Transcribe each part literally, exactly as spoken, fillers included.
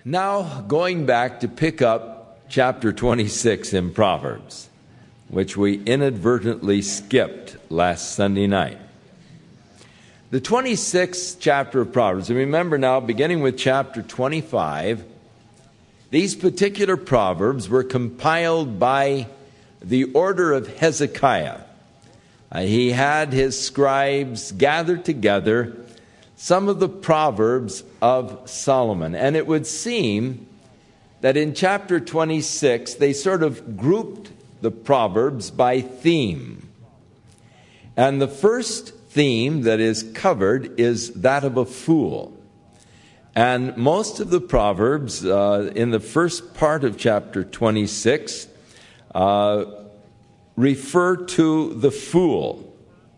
Now, going back to pick up chapter twenty-six in Proverbs, which we inadvertently skipped last Sunday night. The twenty-sixth chapter of Proverbs, and remember now, beginning with chapter twenty-five, these particular Proverbs were compiled by the order of Hezekiah. Uh, he had his scribes gather together some of the Proverbs of Solomon. And it would seem that in chapter twenty-six, they sort of grouped the Proverbs by theme. And the first theme that is covered is that of a fool. And most of the Proverbs uh, in the first part of chapter twenty-six uh, refer to the fool.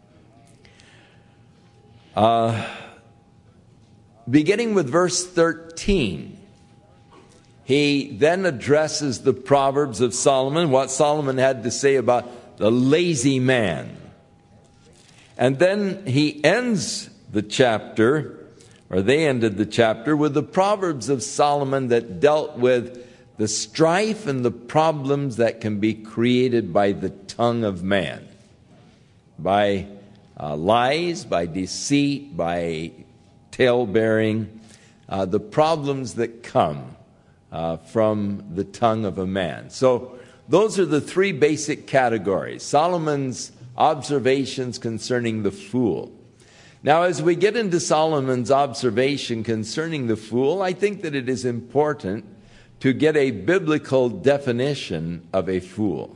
Uh, beginning with verse thirteen, he then addresses the Proverbs of Solomon, what Solomon had to say about the lazy man. And then he ends the chapter, or they ended the chapter, with the Proverbs of Solomon that dealt with the strife and the problems that can be created by the tongue of man, by uh, lies, by deceit, by tale-bearing, uh, the problems that come uh, from the tongue of a man. So those are the three basic categories. Solomon's observations concerning the fool. Now, as we get into Solomon's observation concerning the fool, I think that it is important to get a biblical definition of a fool.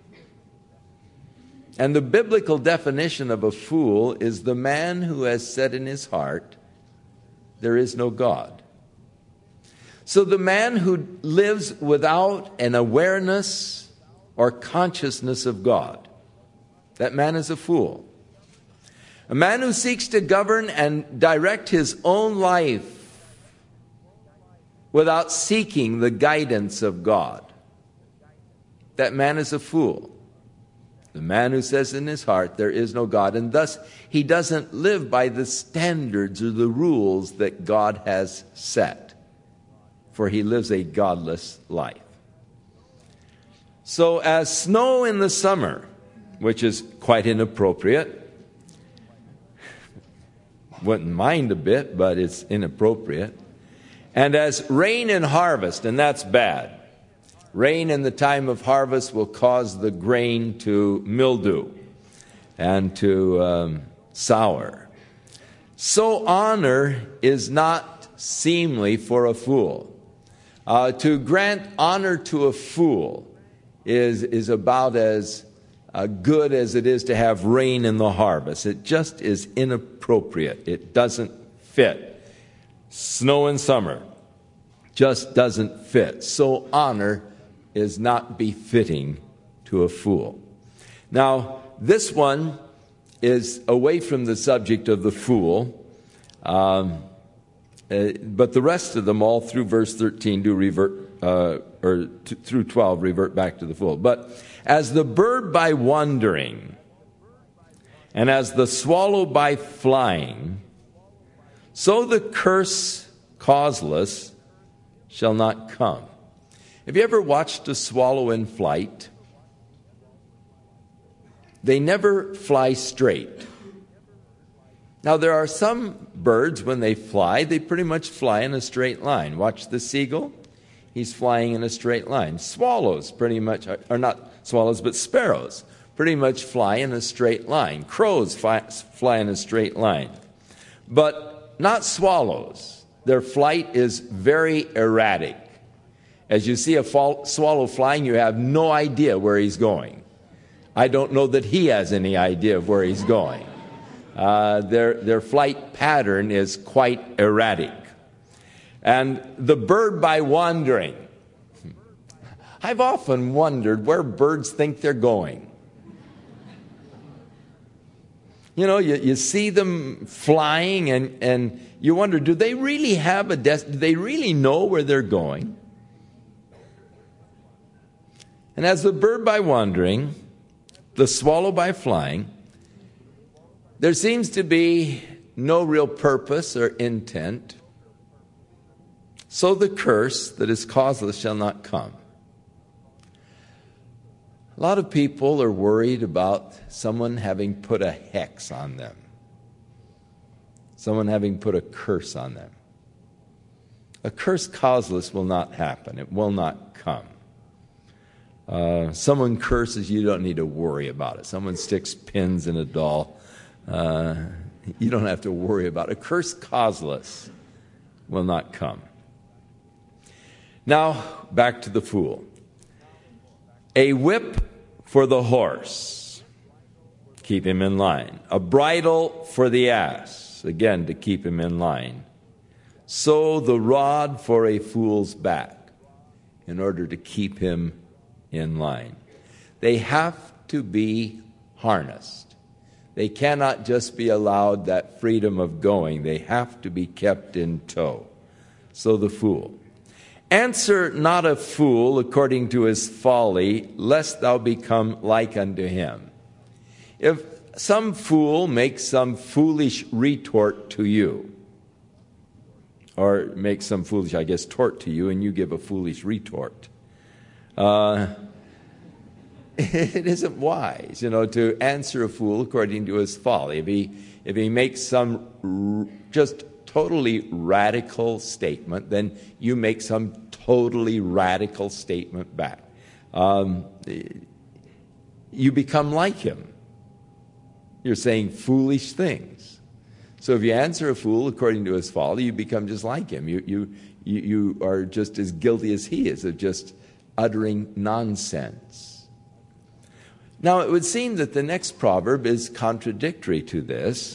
And the biblical definition of a fool is the man who has said in his heart, there is no God. So the man who lives without an awareness or consciousness of God, that man is a fool. A man who seeks to govern and direct his own life without seeking the guidance of God, that man is a fool. The man who says in his heart, there is no God, and thus he doesn't live by the standards or the rules that God has set, for he lives a godless life. So as snow in the summer, which is quite inappropriate, wouldn't mind a bit, but it's inappropriate, and as rain in harvest, and that's bad. Rain in the time of harvest will cause the grain to mildew and to um, sour. So honor is not seemly for a fool. Uh, to grant honor to a fool is, is about as uh, good as it is to have rain in the harvest. It just is inappropriate. It doesn't fit. Snow in summer just doesn't fit. So honor is not befitting to a fool. Now, this one is away from the subject of the fool, um, uh, but the rest of them, all through verse thirteen, do revert, uh, or t- through twelve, revert back to the fool. But as the bird by wandering, and as the swallow by flying, so the curse causeless shall not come. Have you ever watched a swallow in flight? They never fly straight. Now, there are some birds, when they fly, they pretty much fly in a straight line. Watch the seagull. He's flying in a straight line. Swallows pretty much, or not swallows, but sparrows, pretty much fly in a straight line. Crows fly, fly in a straight line. But not swallows. Their flight is very erratic. As you see a fall, swallow flying, you have no idea where he's going. I don't know that he has any idea of where he's going. Uh, their, their flight pattern is quite erratic. And the bird by wandering. I've often wondered where birds think they're going. You know, you, you see them flying and, and you wonder, do they really have a des- do they really know where they're going? And as the bird by wandering, the swallow by flying, there seems to be no real purpose or intent. so the curse that is causeless shall not come. A lot of people are worried about someone having put a hex on them, someone having put a curse on them. A curse causeless will not happen. It will not come. Uh, someone curses, you don't need to worry about it. Someone sticks pins in a doll, uh, you don't have to worry about it. A curse causeless will not come. Now, back to the fool. A whip for the horse, keep him in line. A bridle for the ass, again, to keep him in line. So the rod for a fool's back, in order to keep him in line. They have to be harnessed. They cannot just be allowed that freedom of going. They have to be kept in tow. So the fool. Answer not a fool according to his folly, lest thou become like unto him. If some fool makes some foolish retort to you, or makes some foolish, I guess, tort to you, and you give a foolish retort, uh, it isn't wise, you know, to answer a fool according to his folly. If he, if he makes some r- just totally radical statement, then you make some totally radical statement back. Um, you become like him. You're saying foolish things. So if you answer a fool according to his folly, you become just like him. You, you, you, you are just as guilty as he is of just uttering nonsense. Now, it would seem that the next proverb is contradictory to this.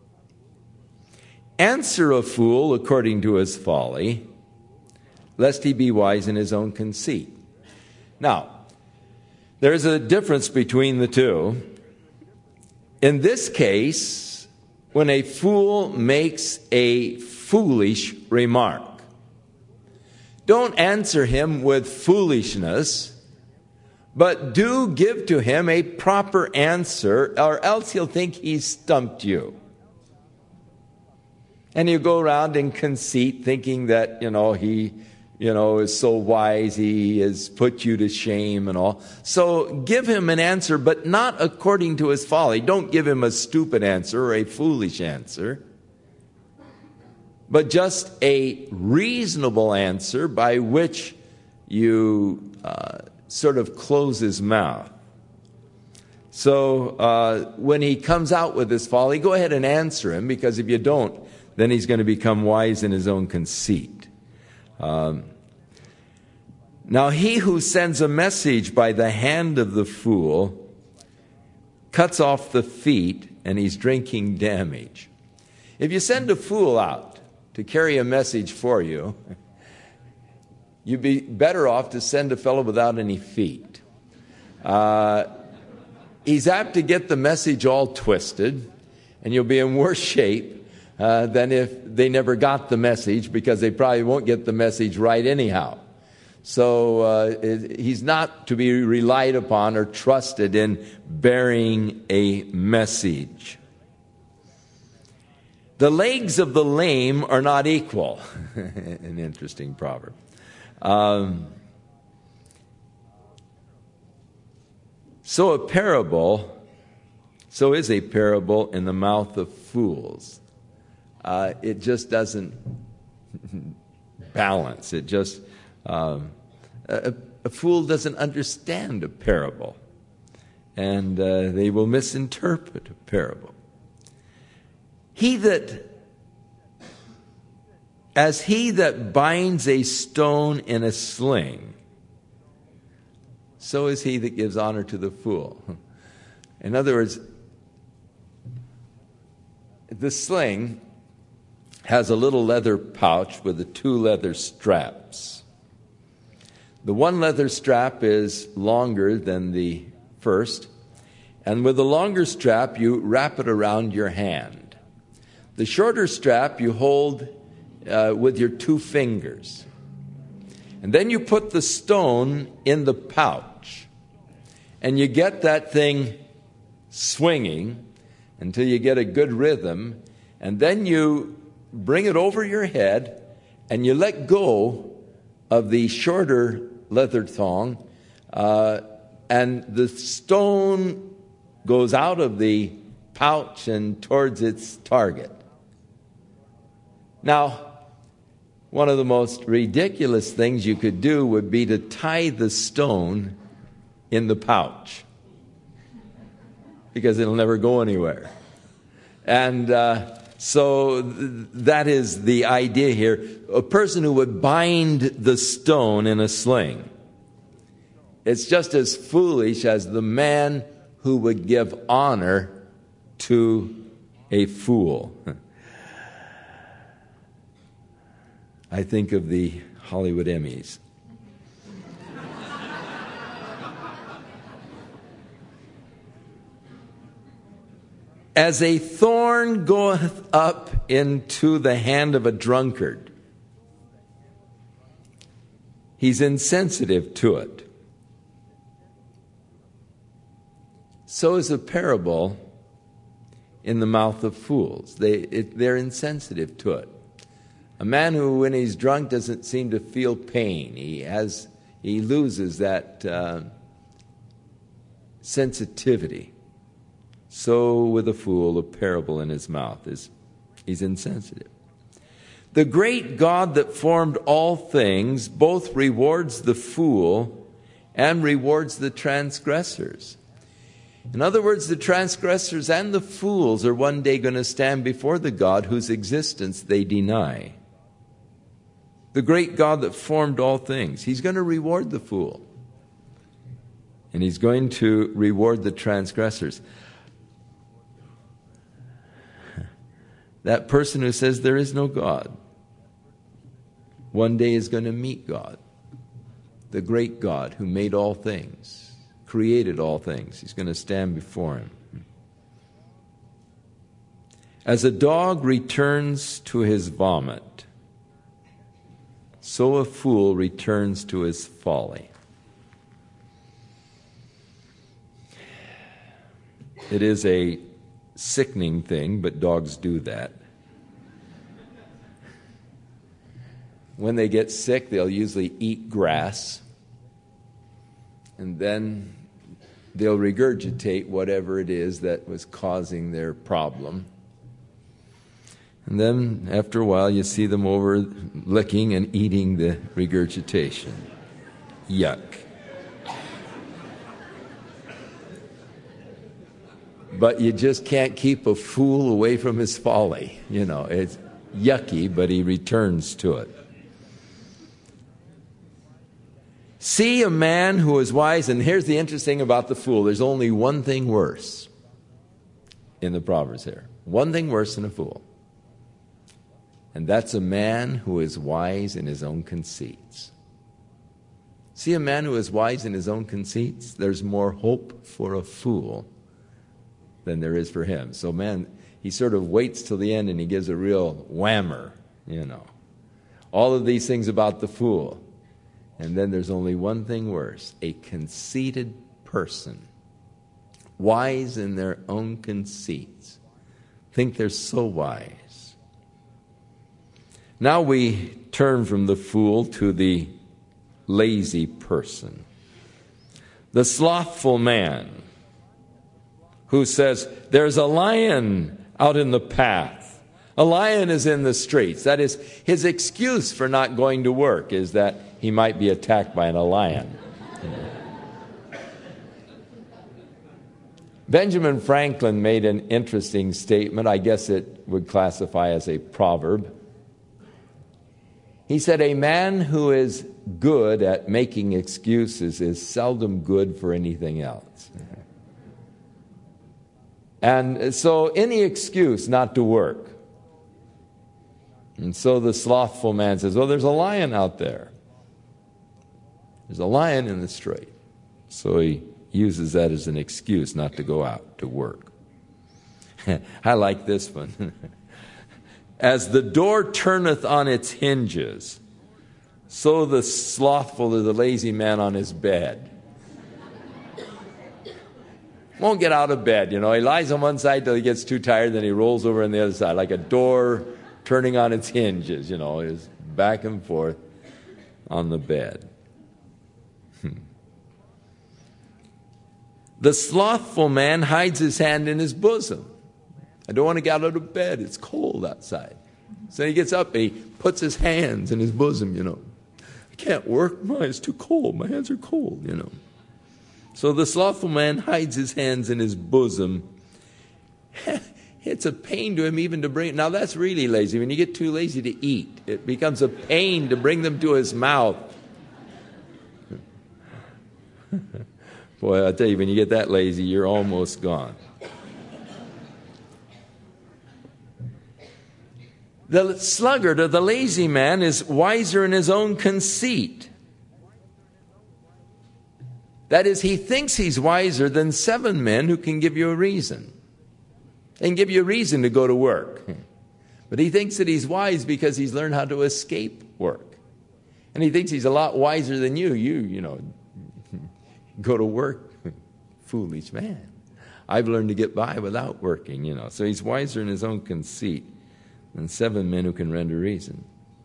Answer a fool according to his folly, lest he be wise in his own conceit. Now, there's a difference between the two. In this case, when a fool makes a foolish remark, don't answer him with foolishness, but do give to him a proper answer, or else he'll think he's stumped you. And you go around in conceit thinking that, you know, he, you know, is so wise, he has put you to shame and all. So give him an answer, but not according to his folly. Don't give him a stupid answer or a foolish answer, but just a reasonable answer by which you uh, sort of close his mouth. So uh, when he comes out with his folly, go ahead and answer him, because if you don't, then he's going to become wise in his own conceit. Um, now he who sends a message by the hand of the fool cuts off the feet, and he's drinking damage. If you send a fool out to carry a message for you, you'd be better off to send a fellow without any feet. Uh, he's apt to get the message all twisted, and you'll be in worse shape Uh, than if they never got the message, because they probably won't get the message right anyhow. So uh, it, he's not to be relied upon or trusted in bearing a message. The legs of the lame are not equal. An interesting proverb. Um, so a parable, so is a parable in the mouth of fools. Uh, it just doesn't balance. It just, um, a, a fool doesn't understand a parable, and uh, they will misinterpret a parable. He that, as he that binds a stone in a sling, so is he that gives honor to the fool. In other words, the sling has a little leather pouch with the two leather straps. The one leather strap is longer than the first, and with the longer strap you wrap it around your hand. The shorter strap you hold uh, with your two fingers. And then you put the stone in the pouch, and you get that thing swinging until you get a good rhythm, and then you bring it over your head and you let go of the shorter leather thong, uh, and the stone goes out of the pouch and towards its target. Now, one of the most ridiculous things you could do would be to tie the stone in the pouch, because it'll never go anywhere. And uh, so th- that is the idea here. A person who would bind the stone in a sling. It's just as foolish as the man who would give honor to a fool. I think of the Hollywood Emmys. As a thorn goeth up into the hand of a drunkard, he's insensitive to it. So is a parable in the mouth of fools. They, it, they're insensitive to it. A man who, when he's drunk, doesn't seem to feel pain. He has, he loses that uh, sensitivity. So with a fool, a parable in his mouth is, he's insensitive. The great God that formed all things both rewards the fool and rewards the transgressors. In other words, the transgressors and the fools are one day going to stand before the God whose existence they deny. The great God that formed all things, he's going to reward the fool. And he's going to reward the transgressors. That person who says there is no God, one day is going to meet God. The great God who made all things, created all things. He's going to stand before him. As a dog returns to his vomit, so a fool returns to his folly. It is a sickening thing, but dogs do that. When they get sick, they'll usually eat grass, and then they'll regurgitate whatever it is that was causing their problem. And then, after a while, you see them over licking and eating the regurgitation. Yuck. But you just can't keep a fool away from his folly. You know, it's yucky, but he returns to it. See a man who is wise, and here's the interesting about the fool. There's only one thing worse in the Proverbs here. One thing worse than a fool. And that's a man who is wise in his own conceits. See a man who is wise in his own conceits? There's more hope for a fool than there is for him. So man, he sort of waits till the end and he gives a real whammer, you know. All of these things about the fool. And then there's only one thing worse, a conceited person, wise in their own conceits, think they're so wise. Now we turn from the fool to the lazy person, the slothful man who says, there's a lion out in the path. A lion is in the streets. That is, his excuse for not going to work is that he might be attacked by a lion. Benjamin Franklin made an interesting statement. I guess it would classify as a proverb. He said, a man who is good at making excuses is seldom good for anything else. And so any excuse not to work. And so the slothful man says, well, there's a lion out there. There's a lion in the street. So he uses that as an excuse not to go out to work. I like this one. As the door turneth on its hinges, so the slothful is the lazy man on his bed. Won't get out of bed, you know. He lies on one side till he gets too tired, then he rolls over on the other side, like a door turning on its hinges, you know. His back and forth on the bed. The slothful man hides his hand in his bosom. I don't want to get out of bed. It's cold outside. So he gets up and he puts his hands in his bosom, you know. I can't work. My, it's too cold. My hands are cold, you know. So the slothful man hides his hands in his bosom. It's a pain to him even to bring. Now that's really lazy. When you get too lazy to eat, it becomes a pain to bring them to his mouth. Boy, I tell you, when you get that lazy, you're almost gone. The sluggard or the lazy man is wiser in his own conceit. That is, he thinks he's wiser than seven men who can give you a reason. They can give you a reason to go to work. But he thinks that he's wise because he's learned how to escape work. And he thinks he's a lot wiser than you. You, you know, go to work. Foolish man. I've learned to get by without working, you know. So he's wiser in his own conceit than seven men who can render reason.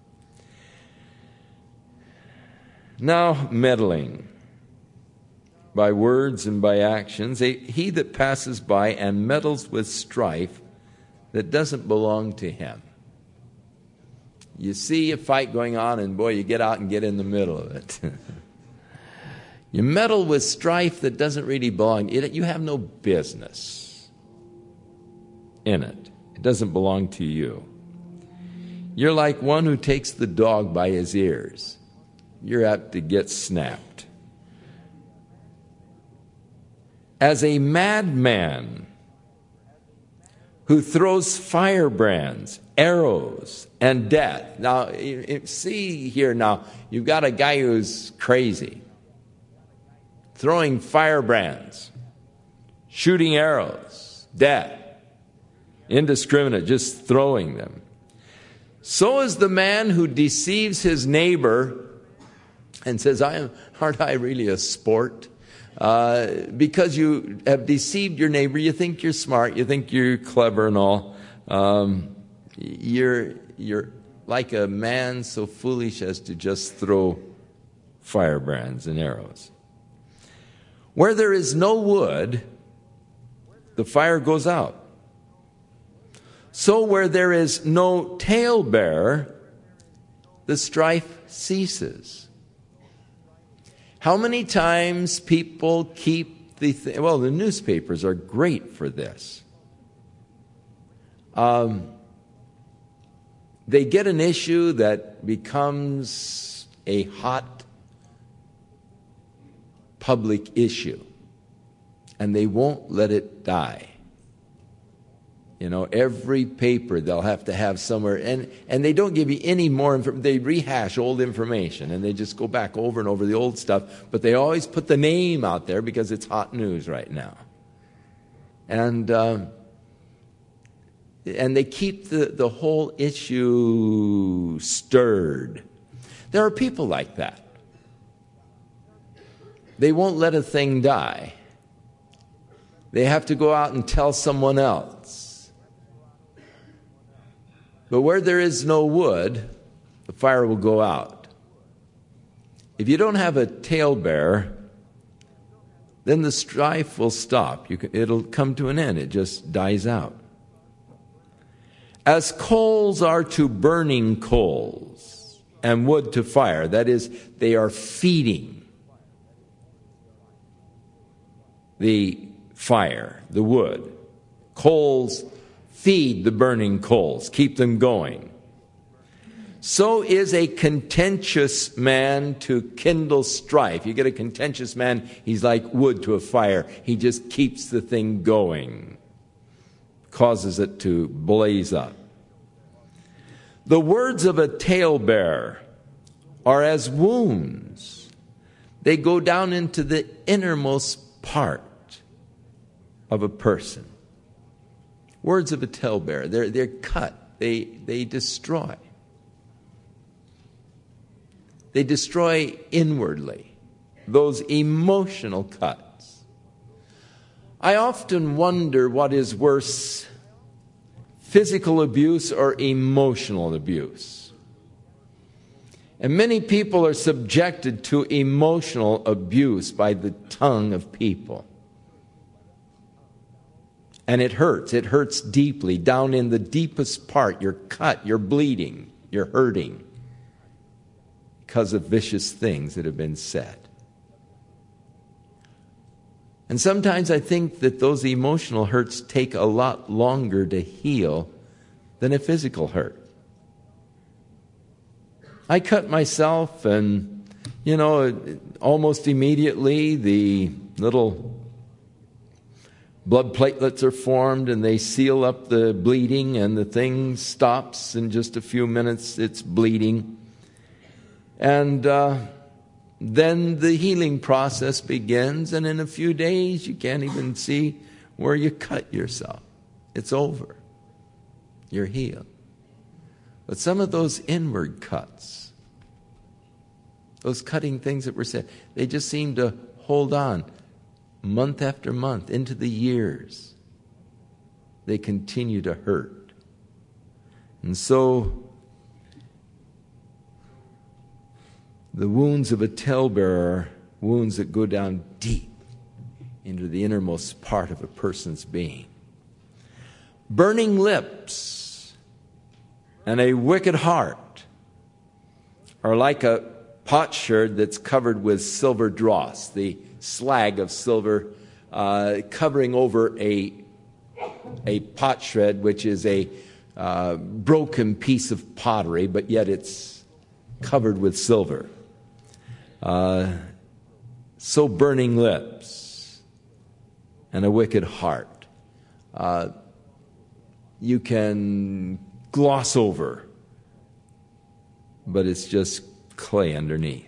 Now, meddling by words and by actions, a, he that passes by and meddles with strife that doesn't belong to him. You see a fight going on, and boy, you get out and get in the middle of it. You meddle with strife that doesn't really belong. You have no business in it. It doesn't belong to you. You're like one who takes the dog by his ears. You're apt to get snapped. As a madman who throws firebrands, arrows, and death. Now, see here now, you've got a guy who's crazy. Throwing firebrands, shooting arrows, death, indiscriminate, just throwing them. So is the man who deceives his neighbor and says, I am, aren't I really a sport? Uh, because you have deceived your neighbor, you think you're smart, you think you're clever and all. Um, you're, you're like a man so foolish as to just throw firebrands and arrows. Where there is no wood, the fire goes out. So where there is no talebearer, the strife ceases. How many times people keep the th- well, the newspapers are great for this. Um, they get an issue that becomes a hot public issue, and they won't let it die. You know, every paper they'll have to have somewhere, and, and they don't give you any more information. They rehash old information, and they just go back over and over the old stuff, but they always put the name out there because it's hot news right now. And um, and they keep the, the whole issue stirred. There are people like that. They won't let a thing die. They have to go out and tell someone else. But where there is no wood, the fire will go out. If you don't have a talebearer, then the strife will stop. You can, it'll come to an end. It just dies out. As coals are to burning coals and wood to fire, that is, they are feeding the fire, the wood. Coals feed the burning coals, keep them going. So is a contentious man to kindle strife. You get a contentious man, he's like wood to a fire. He just keeps the thing going, causes it to blaze up. The words of a talebearer are as wounds. They go down into the innermost part of a person. Words of a talebearer, they're, they're cut, they, they destroy. They destroy inwardly, those emotional cuts. I often wonder what is worse, physical abuse or emotional abuse. And many people are subjected to emotional abuse by the tongue of people. And it hurts. It hurts deeply. Down in the deepest part, you're cut, you're bleeding, you're hurting because of vicious things that have been said. And sometimes I think that those emotional hurts take a lot longer to heal than a physical hurt. I cut myself, and, you know, almost immediately the little blood platelets are formed and they seal up the bleeding, and the thing stops in just a few minutes. It's bleeding. And uh, then the healing process begins, and in a few days you can't even see where you cut yourself. It's over. You're healed. But some of those inward cuts, those cutting things that were said, they just seem to hold on month after month into the years. They continue to hurt. And so the wounds of a talebearer are wounds that go down deep into the innermost part of a person's being. Burning lips and a wicked heart are like a potsherd that's covered with silver dross, the slag of silver uh, covering over a, a potsherd, which is a uh, broken piece of pottery, but yet it's covered with silver. Uh, so burning lips and a wicked heart. Uh, you can gloss over, but it's just clay underneath.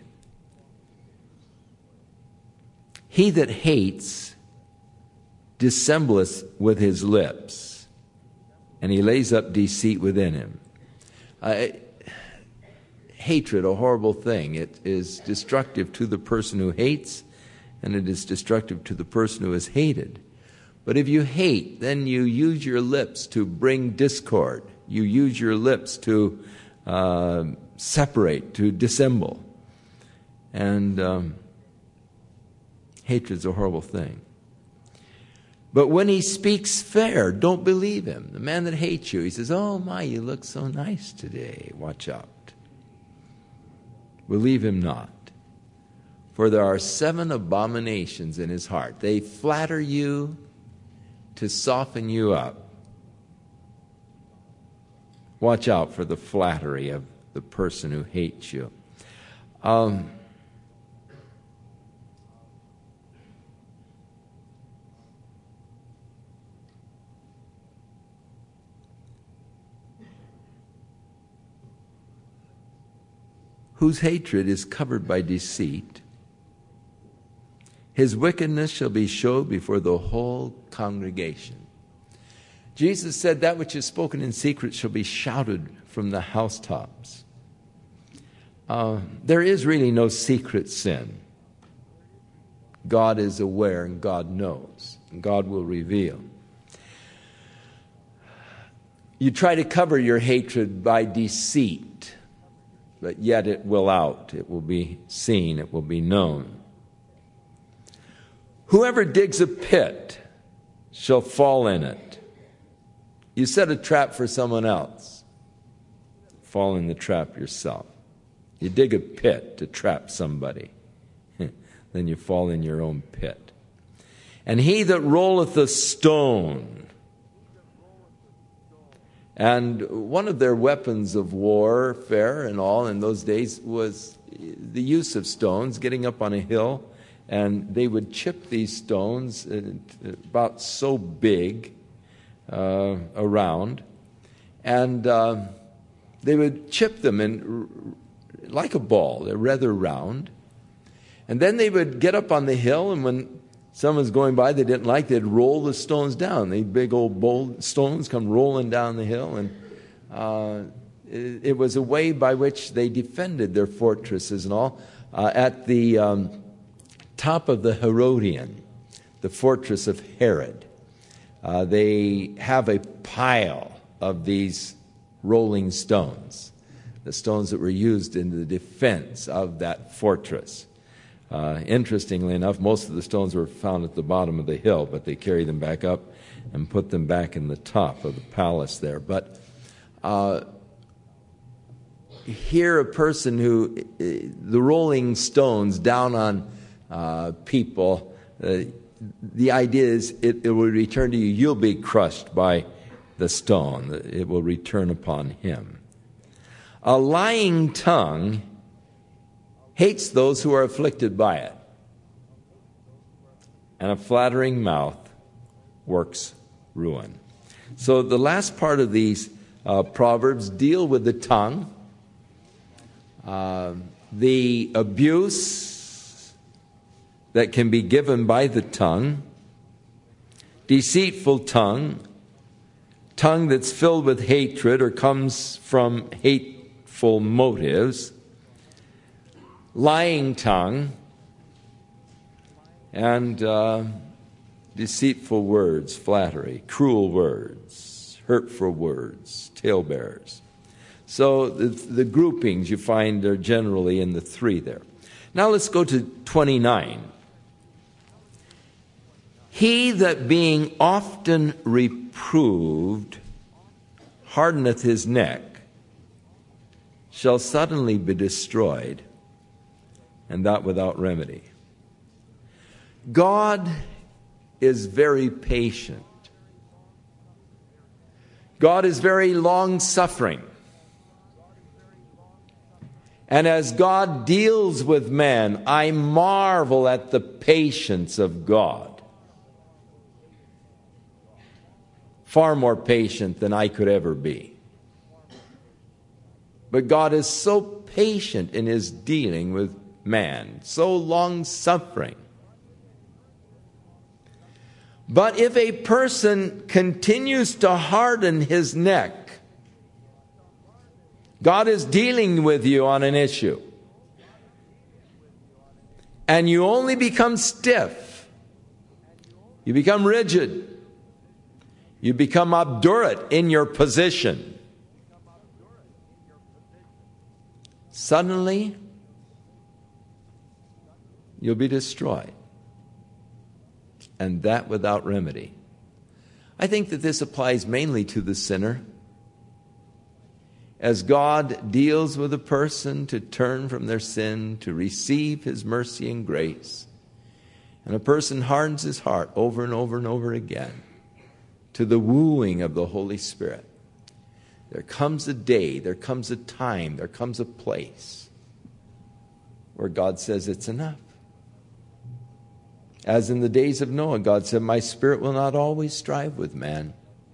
He that hates dissembleth with his lips, and he lays up deceit within him. Uh, hatred, a horrible thing. It is destructive to the person who hates, and it is destructive to the person who is hated. But if you hate, then you use your lips to bring discord. You use your lips to uh, separate, to dissemble. And um, hatred's a horrible thing. But when he speaks fair, don't believe him. The man that hates you, he says, "Oh my, you look so nice today. Watch out." Believe him not. For there are seven abominations in his heart. They flatter you to soften you up. Watch out for the flattery of the person who hates you. Um, whose hatred is covered by deceit, his wickedness shall be showed before the whole congregation. Jesus said, that which is spoken in secret shall be shouted from the housetops. Uh, there is really no secret sin. God is aware and God knows. And God will reveal. You try to cover your hatred by deceit, but yet it will out. It will be seen. It will be known. Whoever digs a pit shall fall in it. You set a trap for someone else. Fall in the trap yourself. You dig a pit to trap somebody. Then you fall in your own pit. And he that rolleth a stone. And one of their weapons of warfare and all in those days was the use of stones, getting up on a hill. And they would chip these stones about so big uh, around. And uh, they would chip them in like a ball. They're rather round. And then they would get up on the hill, and when someone's going by they didn't like, they'd roll the stones down. These big old bold stones come rolling down the hill. And uh, it, it was a way by which they defended their fortresses and all. Uh, at the... Um, top of the Herodian, the fortress of Herod, uh, they have a pile of these rolling stones the stones that were used in the defense of that fortress. Uh, interestingly enough, most of the stones were found at the bottom of the hill, but they carried them back up and put them back in the top of the palace there. But uh, here a person who, the rolling stones down on uh, people, uh, the idea is it, it will return to you. You'll be crushed by the stone. It will return upon him. A lying tongue hates those who are afflicted by it. And a flattering mouth works ruin. So the last part of these uh, proverbs deal with the tongue, uh, the abuse that can be given by the tongue, deceitful tongue, tongue that's filled with hatred or comes from hateful motives, lying tongue, and uh, deceitful words, flattery, cruel words, hurtful words, talebearers. So the, the groupings you find are generally in the three there. Now let's go to twenty-nine. He that being often reproved hardeneth his neck shall suddenly be destroyed, and that without remedy. God is very patient. God is very long-suffering. And as God deals with man, I marvel at the patience of God. Far more patient than I could ever be. But God is so patient in his dealing with man, so long-suffering. But if a person continues to harden his neck, God is dealing with you on an issue, and you only become stiff, you become rigid, you become obdurate in your position, suddenly you'll be destroyed, and that without remedy. I think that this applies mainly to the sinner. As God deals with a person to turn from their sin, to receive his mercy and grace, and a person hardens his heart over and over and over again to the wooing of the Holy Spirit, there comes a day, there comes a time, there comes a place where God says it's enough. As in the days of Noah, God said, my spirit will not always strive with man.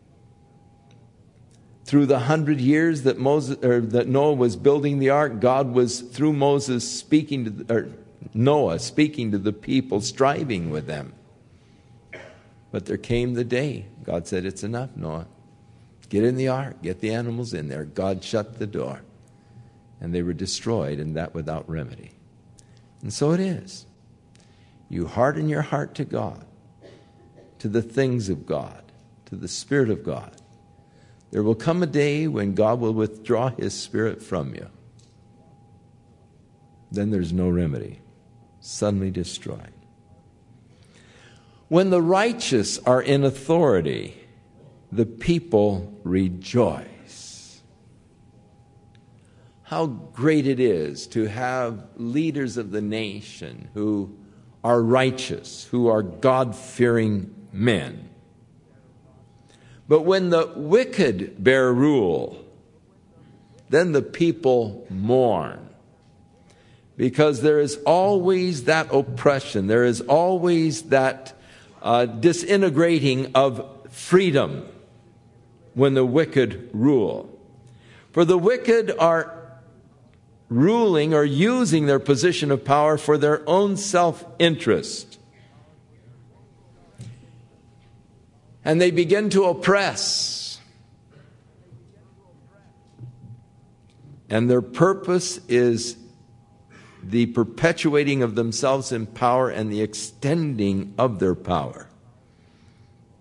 Through the hundred years that Moses or that Noah was building the ark, God was, through Moses, speaking to the, or Noah speaking to the people, striving with them. But there came the day, God said, it's enough, Noah. Get in the ark, get the animals in there. God shut the door, and they were destroyed, and that without remedy. And so it is. You harden your heart to God, to the things of God, to the Spirit of God. There will come a day when God will withdraw his Spirit from you. Then there's no remedy. Suddenly destroyed. When the righteous are in authority, the people rejoice. How great it is to have leaders of the nation who are righteous, who are God-fearing men. But when the wicked bear rule, then the people mourn. Because there is always that oppression, there is always that uh, disintegrating of freedom when the wicked rule. For the wicked are ruling or using their position of power for their own self-interest. And they begin to oppress. And their purpose is the perpetuating of themselves in power and the extending of their power.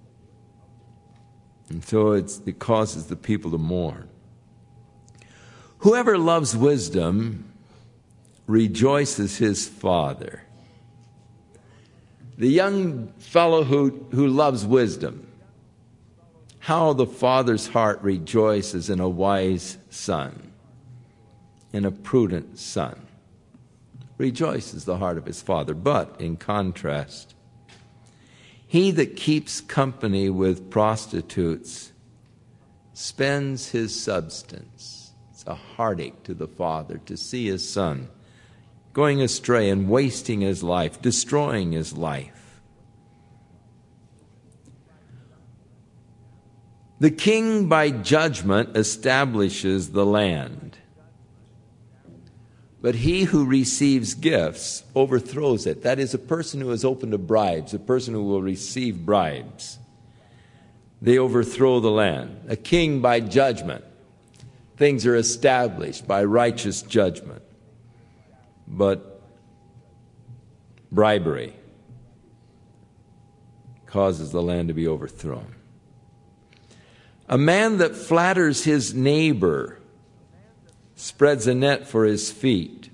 And so it's, it causes the people to mourn. Whoever loves wisdom rejoices his father. The young fellow who, who loves wisdom, how the father's heart rejoices in a wise son, in a prudent son. Rejoices the heart of his father. But, in contrast, he that keeps company with prostitutes spends his substance. It's a heartache to the father to see his son going astray and wasting his life, destroying his life. The king by judgment establishes the land, but he who receives gifts overthrows it. That is, a person who is open to bribes, a person who will receive bribes. They overthrow the land. A king by judgment. Things are established by righteous judgment. But bribery causes the land to be overthrown. A man that flatters his neighbor spreads a net for his feet.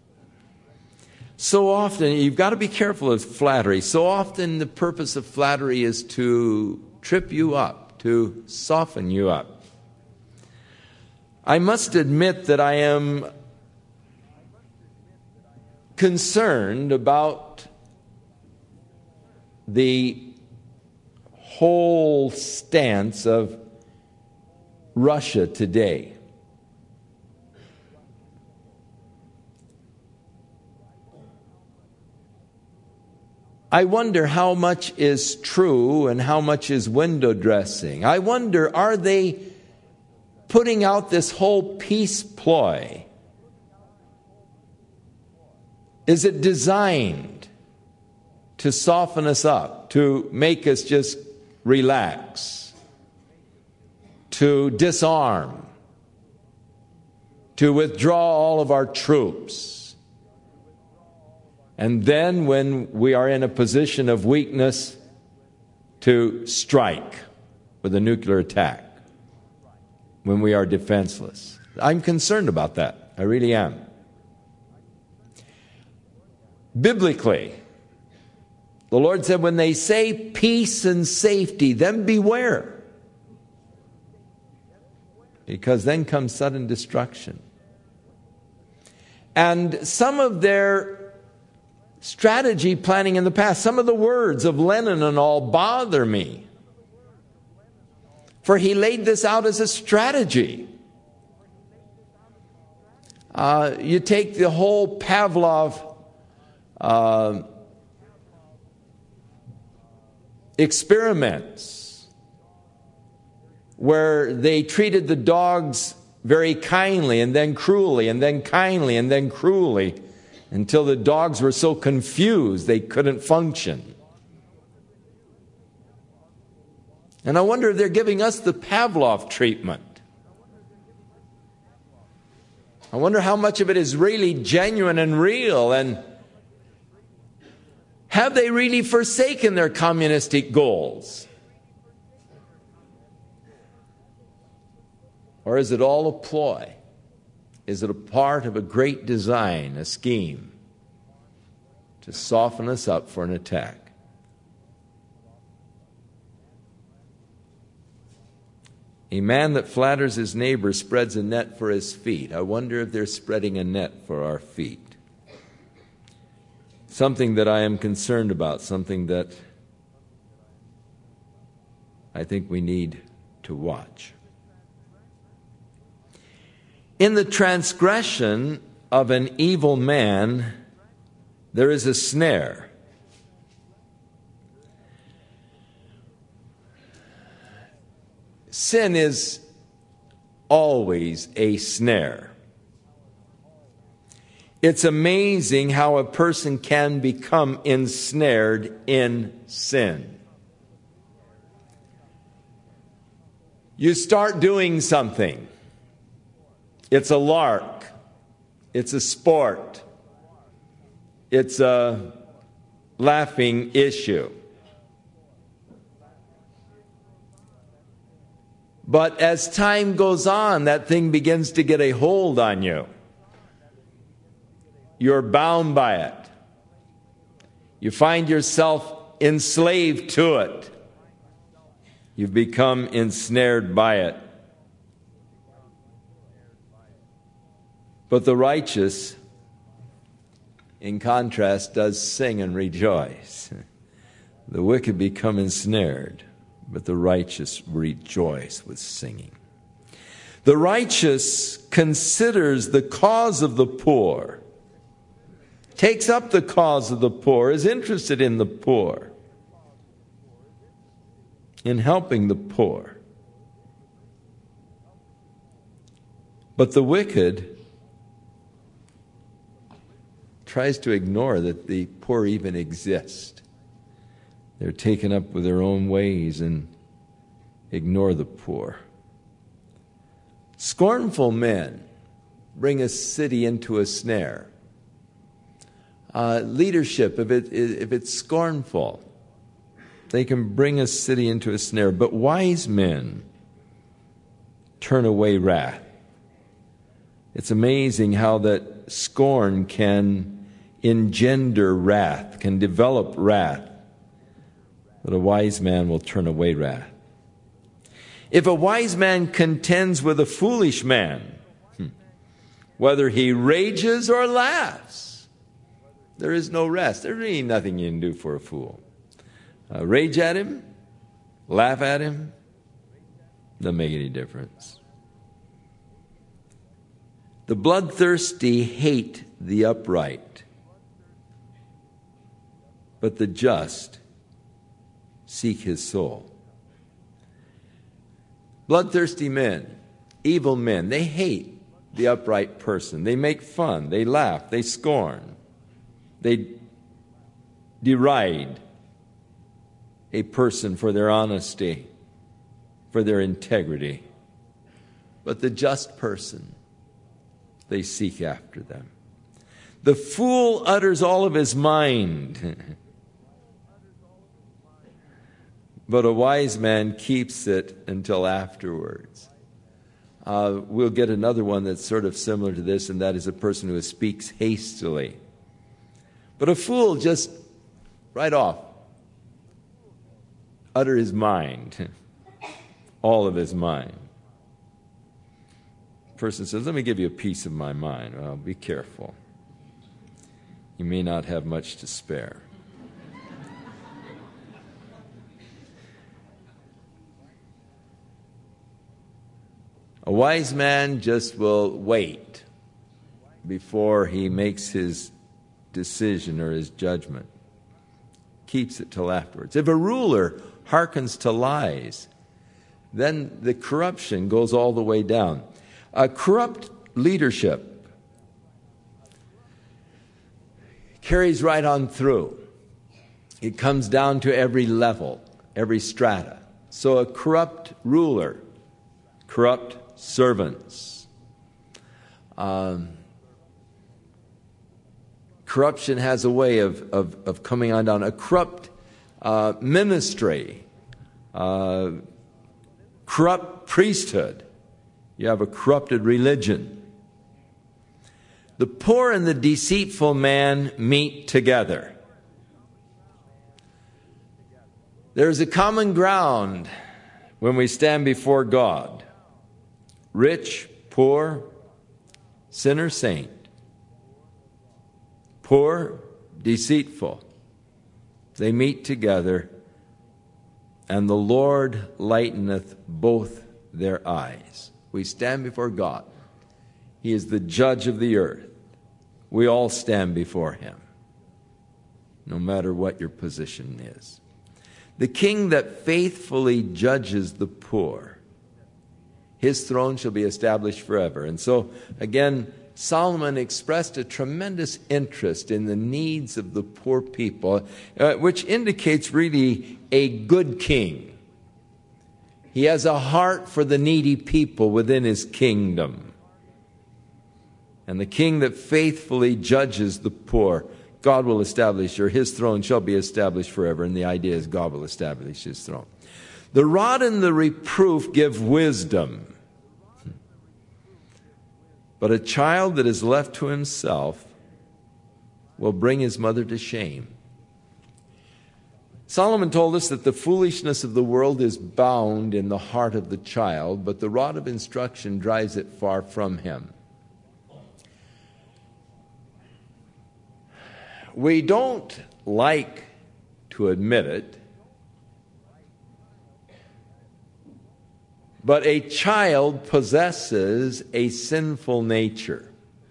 So often, you've got to be careful of flattery. So often the purpose of flattery is to trip you up, to soften you up. I must admit that I am concerned about the whole stance of Russia today. I wonder how much is true and how much is window dressing. I wonder, are they putting out this whole peace ploy? Is it designed to soften us up, to make us just relax, to disarm, to withdraw all of our troops? And then when we are in a position of weakness, to strike with a nuclear attack when we are defenseless. I'm concerned about that. I really am. Biblically, the Lord said, when they say peace and safety, then beware. Because then comes sudden destruction. And some of their strategy planning in the past, some of the words of Lenin and all bother me. For he laid this out as a strategy. Uh, you take the whole Pavlov uh, experiments, where they treated the dogs very kindly and then cruelly and then kindly and then cruelly, until the dogs were so confused they couldn't function. And I wonder if they're giving us the Pavlov treatment. I wonder how much of it is really genuine and real, and have they really forsaken their communistic goals? Or is it all a ploy? Is it a part of a great design, a scheme, to soften us up for an attack? A man that flatters his neighbor spreads a net for his feet. I wonder if they're spreading a net for our feet. Something that I am concerned about, something that I think we need to watch. In the transgression of an evil man, there is a snare. Sin is always a snare. It's amazing how a person can become ensnared in sin. You start doing something. It's a lark. It's a sport. It's a laughing issue. But as time goes on, that thing begins to get a hold on you. You're bound by it. You find yourself enslaved to it. You've become ensnared by it. But the righteous, in contrast, does sing and rejoice. The wicked become ensnared, but the righteous rejoice with singing. The righteous considers the cause of the poor, takes up the cause of the poor, is interested in the poor, in helping the poor. But the wicked tries to ignore that the poor even exist. They're taken up with their own ways and ignore the poor. Scornful men bring a city into a snare. Uh, leadership, if, it, if it's scornful, they can bring a city into a snare. But wise men turn away wrath. It's amazing how that scorn can engender wrath, can develop wrath. But a wise man will turn away wrath. If a wise man contends with a foolish man, whether he rages or laughs, there is no rest. There's really nothing you can do for a fool. Uh, rage at him, laugh at him, doesn't make any difference. The bloodthirsty hate the upright, but the just seek his soul. Bloodthirsty men, evil men, they hate the upright person. They make fun, they laugh, they scorn, they deride a person for their honesty, for their integrity. But the just person, they seek after them. The fool utters all of his mind, but a wise man keeps it until afterwards. Uh, we'll get another one that's sort of similar to this, and that is a person who speaks hastily. But a fool just right off utter his mind, all of his mind. Person says, let me give you a piece of my mind. Well, be careful. You may not have much to spare. A wise man just will wait before he makes his decision or his judgment. Keeps it till afterwards. If a ruler hearkens to lies, then the corruption goes all the way down. A corrupt leadership carries right on through. It comes down to every level, every strata. So a corrupt ruler, corrupt servants. Um, corruption has a way of, of, of coming on down. A corrupt uh, ministry, uh, corrupt priesthood. You have a corrupted religion. The poor and the deceitful man meet together. There is a common ground when we stand before God. Rich, poor, sinner, saint. Poor, deceitful. They meet together, and the Lord lighteneth both their eyes. We stand before God. He is the judge of the earth. We all stand before him, no matter what your position is. The king that faithfully judges the poor, his throne shall be established forever. And so, again, Solomon expressed a tremendous interest in the needs of the poor people, uh, which indicates really a good king. He has a heart for the needy people within his kingdom. And the king that faithfully judges the poor, God will establish, or his throne shall be established forever. And the idea is God will establish his throne. The rod and the reproof give wisdom, but a child that is left to himself will bring his mother to shame. Solomon told us that the foolishness of the world is bound in the heart of the child, but the rod of instruction drives it far from him. We don't like to admit it, but a child possesses a sinful nature.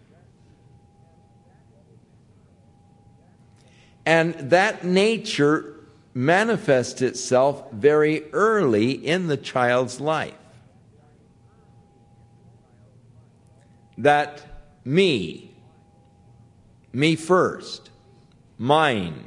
And that nature manifests itself very early in the child's life. That me, me first, mine,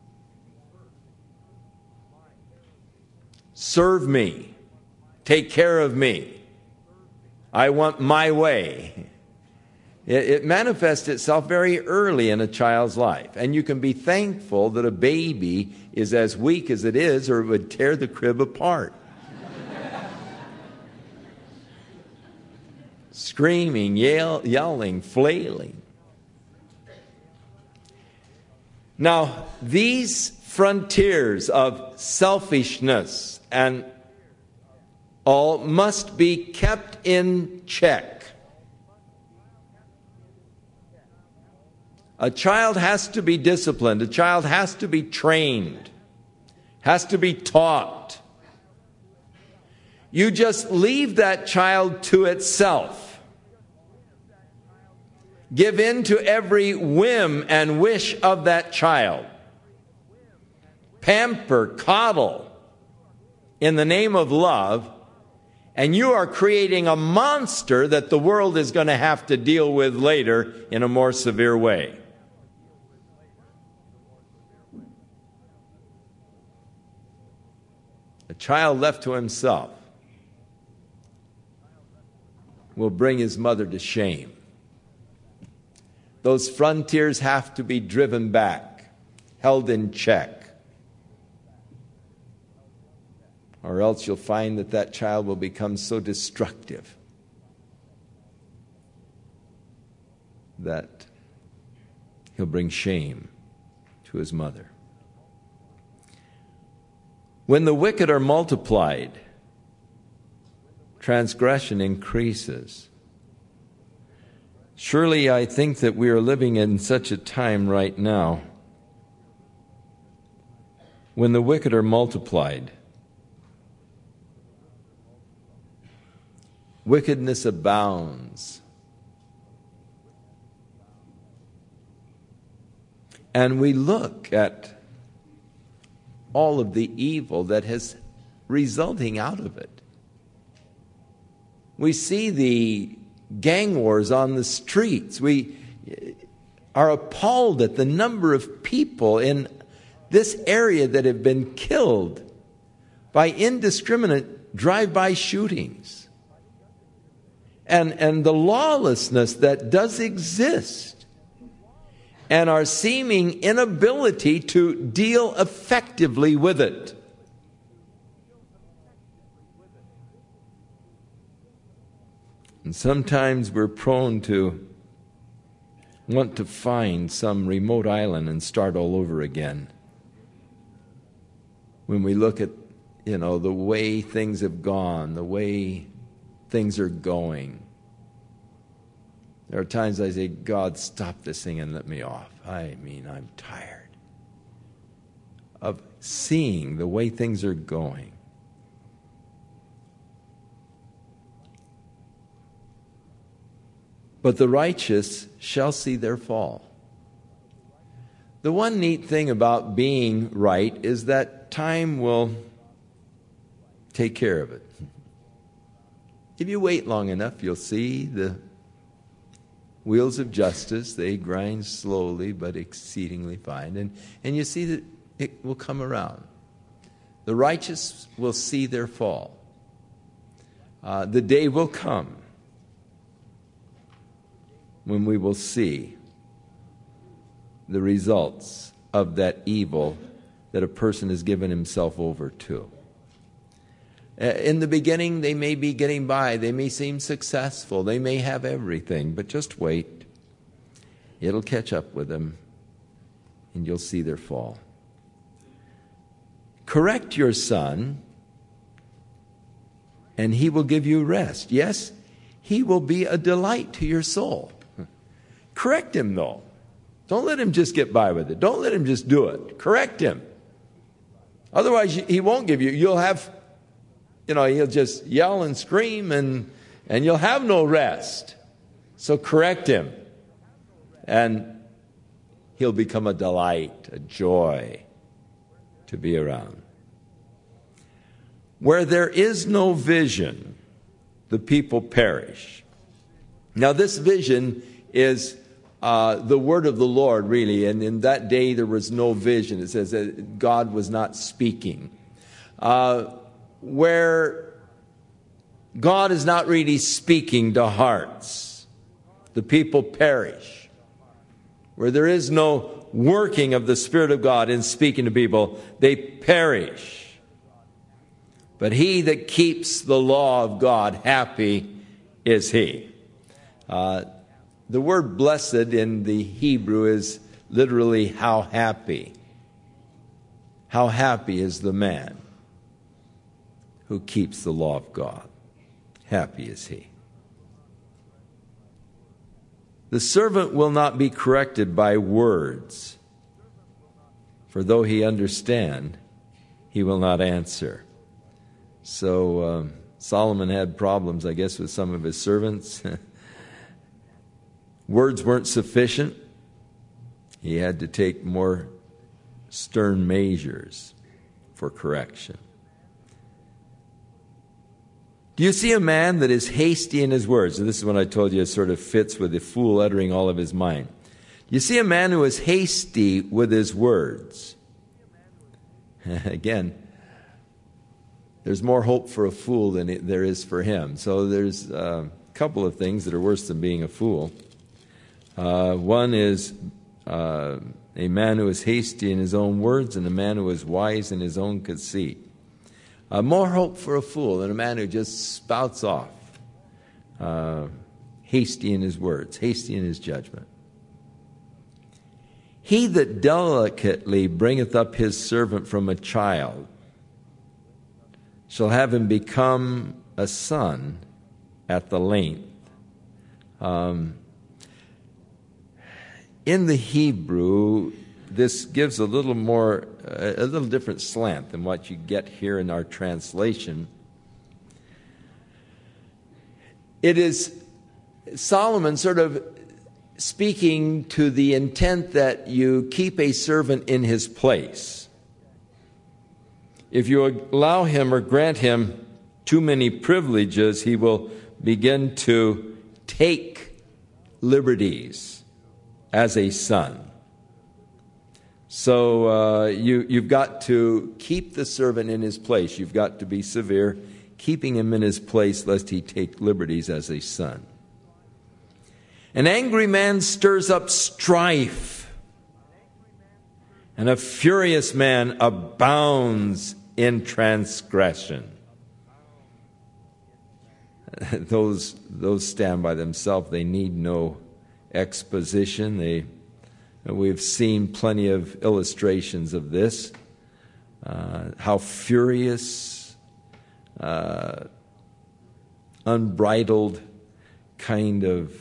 serve me, take care of me, I want my way. It, it manifests itself very early in a child's life. And you can be thankful that a baby is as weak as it is, or it would tear the crib apart. Screaming, yell, yelling, flailing. Now, these frontiers of selfishness and all must be kept in check. A child has to be disciplined. A child has to be trained, has to be taught. You just leave that child to itself. Give in to every whim and wish of that child. Pamper, coddle in the name of love, and you are creating a monster that the world is going to have to deal with later in a more severe way. A child left to himself will bring his mother to shame. Those frontiers have to be driven back, held in check. Or else you'll find that that child will become so destructive that he'll bring shame to his mother. When the wicked are multiplied, transgression increases. Surely I think that we are living in such a time right now when the wicked are multiplied. Wickedness abounds. And we look at all of the evil that has resulting out of it. We see the gang wars on the streets. We are appalled at the number of people in this area that have been killed by indiscriminate drive-by shootings. And, and the lawlessness that does exist, and our seeming inability to deal effectively with it. And sometimes we're prone to want to find some remote island and start all over again. When we look at, you know, the way things have gone, the way things are going. There are times I say, God, stop this thing and let me off. I mean, I'm tired of seeing the way things are going. But the righteous shall see their fall. The one neat thing about being right is that time will take care of it. If you wait long enough, you'll see the wheels of justice. They grind slowly but exceedingly fine. And, and you see that it will come around. The righteous will see their fall. Uh, the day will come when we will see the results of that evil that a person has given himself over to. In the beginning, they may be getting by. They may seem successful. They may have everything. But just wait. It'll catch up with them, and you'll see their fall. Correct your son, and he will give you rest. Yes, he will be a delight to your soul. Correct him, though. Don't let him just get by with it. Don't let him just do it. Correct him. Otherwise, he won't give you. You'll have, you know, he'll just yell and scream, and, and you'll have no rest. So correct him. And he'll become a delight, a joy to be around. Where there is no vision, the people perish. Now, this vision is uh, the word of the Lord, really. And in that day, there was no vision. It says that God was not speaking. Uh, where God is not really speaking to hearts, the people perish. Where there is no working of the Spirit of God in speaking to people, they perish. But he that keeps the law of God, happy is he. Uh, the word blessed in the Hebrew is literally how happy. How happy is the man who keeps the law of God. Happy is he. The servant will not be corrected by words, for though he understand, he will not answer. So um, Solomon had problems, I guess, with some of his servants. Words weren't sufficient. He had to take more stern measures for correction. Do you see a man that is hasty in his words? And this is what I told you, it sort of fits with the fool uttering all of his mind. Do you see a man who is hasty with his words? Again, there's more hope for a fool than it, there is for him. So there's a couple of things that are worse than being a fool. Uh, one is uh, a man who is hasty in his own words, and a man who is wise in his own conceit. Uh, more hope for a fool than a man who just spouts off, uh, hasty in his words, hasty in his judgment. He that delicately bringeth up his servant from a child shall have him become a son at the length. Um, in the Hebrew, this gives a little more, a little different slant than what you get here in our translation. It is Solomon sort of speaking to the intent that you keep a servant in his place. If you allow him or grant him too many privileges, he will begin to take liberties as a son. So uh, you, you've got to keep the servant in his place. You've got to be severe, keeping him in his place lest he take liberties as a son. An angry man stirs up strife, and a furious man abounds in transgression. Those, those stand by themselves. They need no exposition. They We've seen plenty of illustrations of this, uh, how furious, uh, unbridled kind of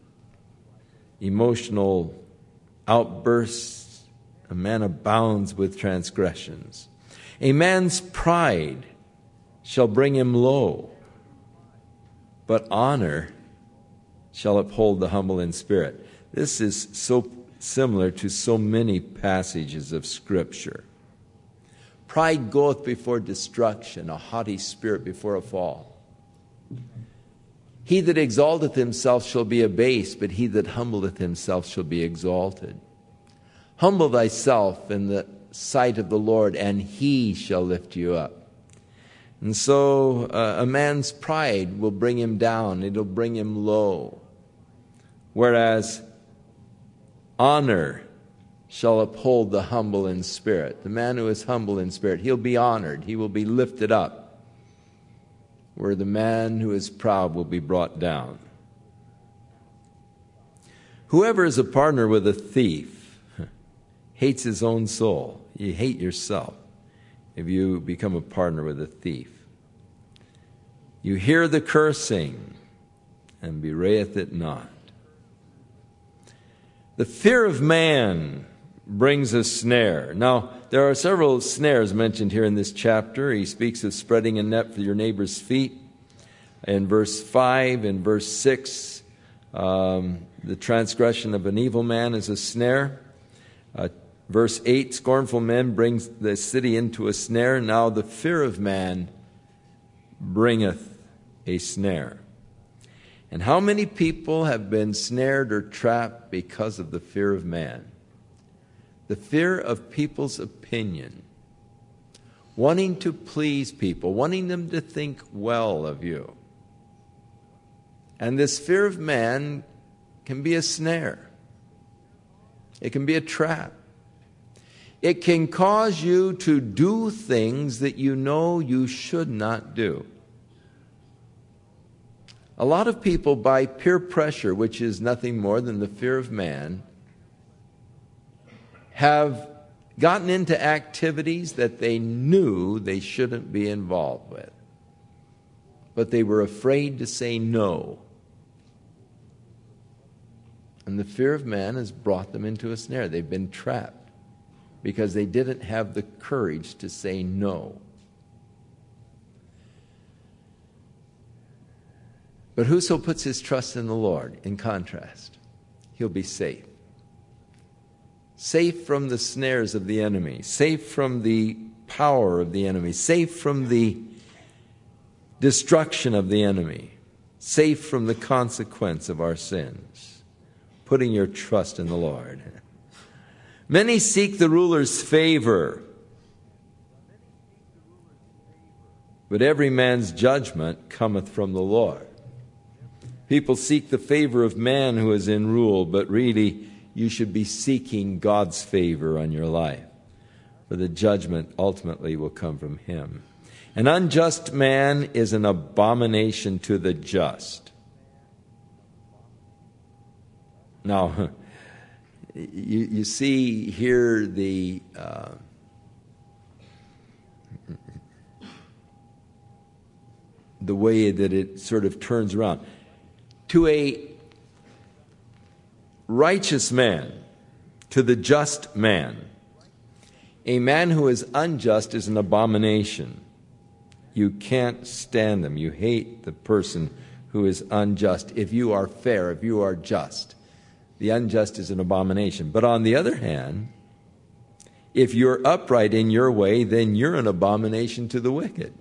emotional outbursts a man abounds with transgressions. A man's pride shall bring him low, but honor shall uphold the humble in spirit. This is so similar to so many passages of Scripture. Pride goeth before destruction, a haughty spirit before a fall. He that exalteth himself shall be abased, but he that humbleth himself shall be exalted. Humble thyself in the sight of the Lord, and he shall lift you up. And so uh, a man's pride will bring him down. It'll bring him low. Whereas honor shall uphold the humble in spirit. The man who is humble in spirit, he'll be honored. He will be lifted up. where the man who is proud will be brought down. Whoever is a partner with a thief hates his own soul. You hate yourself if you become a partner with a thief. You hear the cursing and bewrayeth it not. The fear of man brings a snare. Now, there are several snares mentioned here in this chapter. He speaks of spreading a net for your neighbor's feet. In verse five, in verse six, um, the transgression of an evil man is a snare. Uh, verse eight, scornful men brings the city into a snare. Now the fear of man bringeth a snare. And how many people have been snared or trapped because of the fear of man? The fear of people's opinion. Wanting to please people, wanting them to think well of you. And this fear of man can be a snare. It can be a trap. It can cause you to do things that you know you should not do. A lot of people, by peer pressure, which is nothing more than the fear of man, have gotten into activities that they knew they shouldn't be involved with. But they were afraid to say no. And the fear of man has brought them into a snare. They've been trapped because they didn't have the courage to say no. But whoso puts his trust in the Lord, in contrast, he'll be safe. Safe from the snares of the enemy, safe from the power of the enemy, safe from the destruction of the enemy, safe from the consequence of our sins, putting your trust in the Lord. Many seek the ruler's favor, but every man's judgment cometh from the Lord. People seek the favor of man who is in rule, but really you should be seeking God's favor on your life, for the judgment ultimately will come from Him. An unjust man is an abomination to the just. Now, you, you see here the uh, the way that it sort of turns around. To a righteous man, to the just man, a man who is unjust is an abomination. You can't stand them. You hate the person who is unjust. If you are fair, if you are just, the unjust is an abomination. But on the other hand, if you're upright in your way, then you're an abomination to the wicked.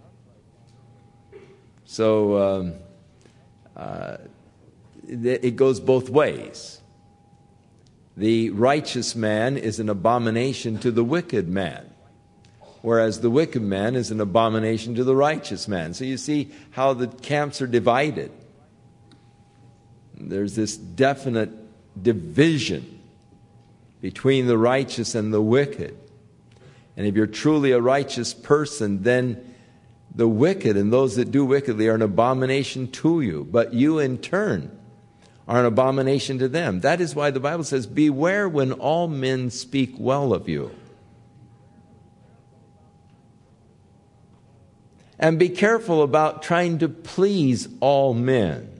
So um, uh, it goes both ways. The righteous man is an abomination to the wicked man, whereas the wicked man is an abomination to the righteous man. So you see how the camps are divided. There's this definite division between the righteous and the wicked. And if you're truly a righteous person, then the wicked and those that do wickedly are an abomination to you. But you in turn are an abomination to them. That is why the Bible says, beware when all men speak well of you. And be careful about trying to please all men.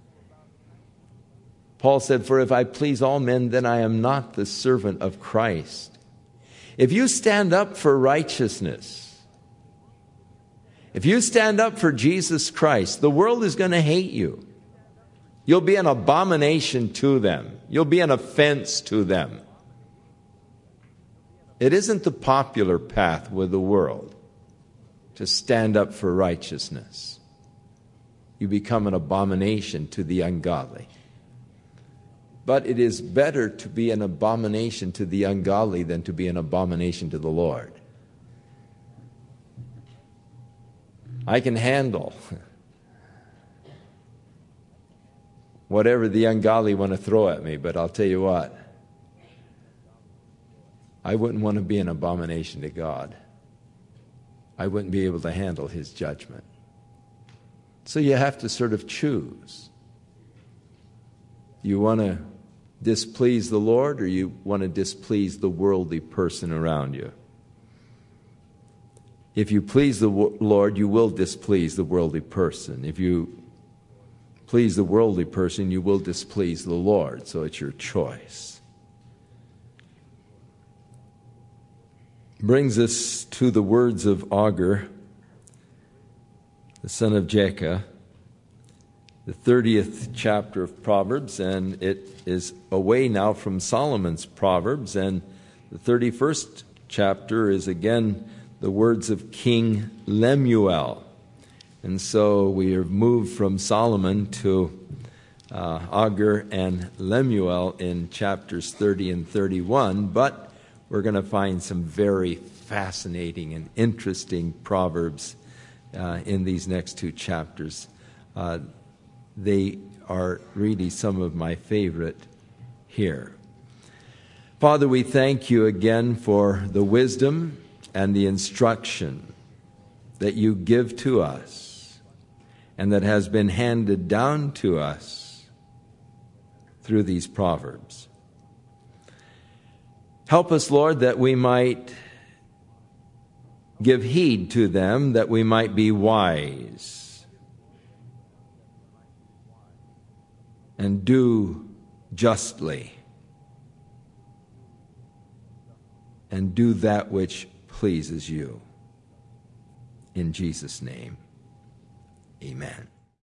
Paul said, for if I please all men, then I am not the servant of Christ. If you stand up for righteousness, if you stand up for Jesus Christ, the world is going to hate you. You'll be an abomination to them. You'll be an offense to them. It isn't the popular path with the world to stand up for righteousness. You become an abomination to the ungodly. But it is better to be an abomination to the ungodly than to be an abomination to the Lord. I can handle whatever the ungodly want to throw at me, but I'll tell you what, I wouldn't want to be an abomination to God. I wouldn't be able to handle His judgment. So you have to sort of choose. You want to displease the Lord, or you want to displease the worldly person around you? If you please the Lord, you will displease the worldly person. If you please the worldly person, you will displease the Lord. So it's your choice. Brings us to the words of Agur, the son of Jacob, the thirtieth chapter of Proverbs, and it is away now from Solomon's Proverbs, and the thirty-first chapter is again the words of King Lemuel. And so we have moved from Solomon to uh, Agur and Lemuel in chapters thirty and thirty-one, but we're going to find some very fascinating and interesting proverbs uh, in these next two chapters. Uh, they are really some of my favorite here. Father, we thank you again for the wisdom and the instruction that you give to us and that has been handed down to us through these proverbs. Help us, Lord, that we might give heed to them, that we might be wise and do justly and do that which pleases you. In Jesus' name, amen.